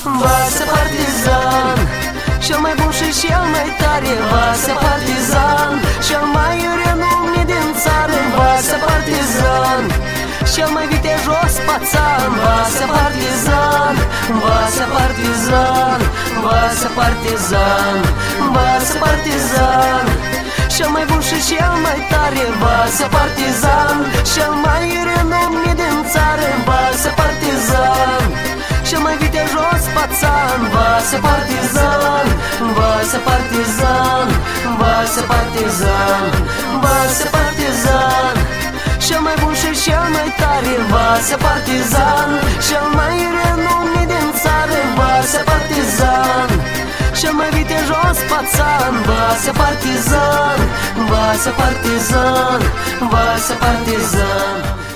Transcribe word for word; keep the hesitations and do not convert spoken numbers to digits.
Vasea Partizan, cel mai bun și cel mai tare. Vasea Partizan, cel mai renumit din țară. Vasea Partizan, cel mai vitejos pațan. Vasea Partizan, Vasea Partizan, Vasea Partizan, Vasea Partizan, cel mai bun și cel mai tare. Vasea Partizan, cel mai renumit din țară. Vasea Partizan, cel mai vitejos pațan. Vasea Partizan, Vasea Partizan, Vasea Partizan, Vasea Partizan, cel mai bun și cel mai tare. Vasea Partizan, cel mai renumit din țară. Vasea Partizan, cel mai vitejos pațan. Vasea Partizan, Vasea Partizan, Vasea Partizan.